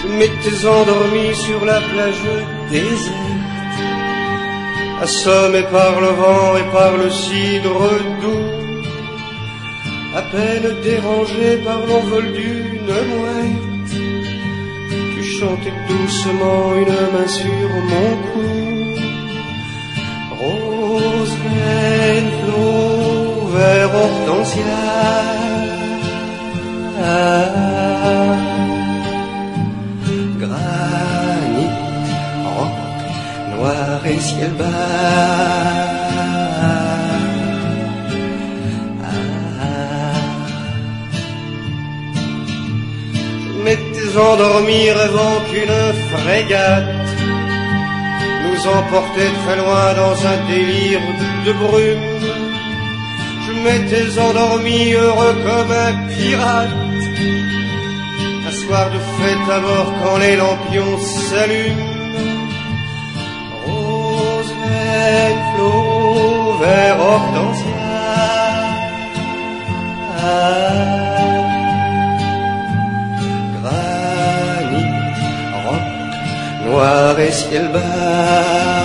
Je m'étais endormi sur la plage déserte, assommé par le vent et par le cidre doux, à peine dérangé par l'envol d'une mouette. Tu chantais doucement, une main sur mon cou. Rose, veine, flot, vert, hortensia, granit, roc, noir et ciel bas. Je m'étais endormi rêvant qu'une frégate nous emportait très loin dans un délire de brume. Je m'étais endormi heureux comme un pirate, un soir de fête à bord quand les lampions s'allument. Rose, veine, flot, vert, hortensia, granit, roc, noir et ciel bas.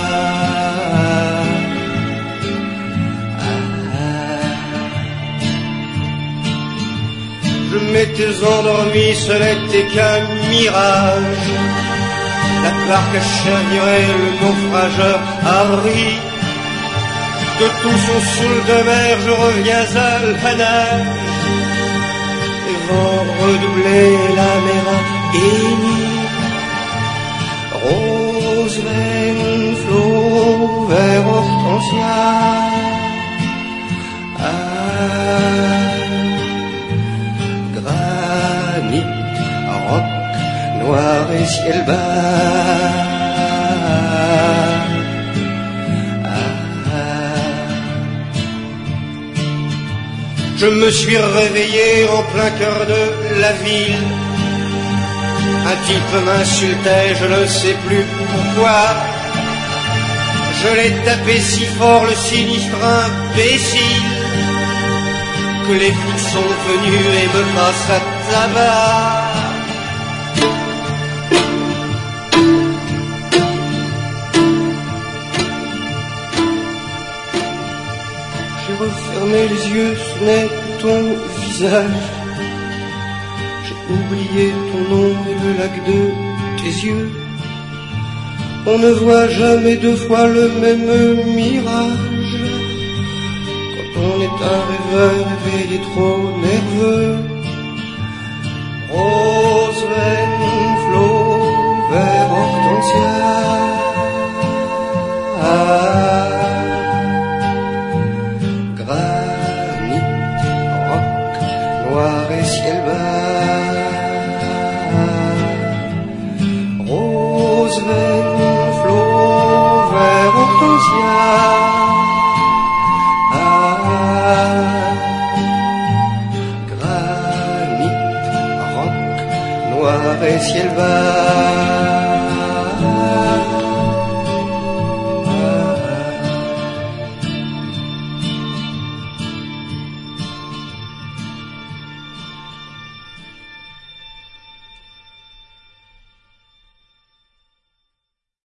Je m'étais endormi, ce n'était qu'un mirage. La barque chavirait, le naufrageur a ri. De tout son saoul de mer, je reviens à la nage. Les vents redoublés, la mer a ému. Rose, veine, flot, vert, hortensia, granit, roc, noir et ciel bas. Je me suis réveillé en plein cœur de la ville. Un type m'insultait, je ne sais plus pourquoi. Je l'ai tapé si fort, le sinistre imbécile, que les flics sont venus et me passent à tabac. J'ai refermé les yeux, ce n'est que ton visage. J'ai oublié ton nom et le lac de tes yeux. On ne voit jamais deux fois le même mirage. Quand on est un rêveur éveillé trop nerveux. Rose,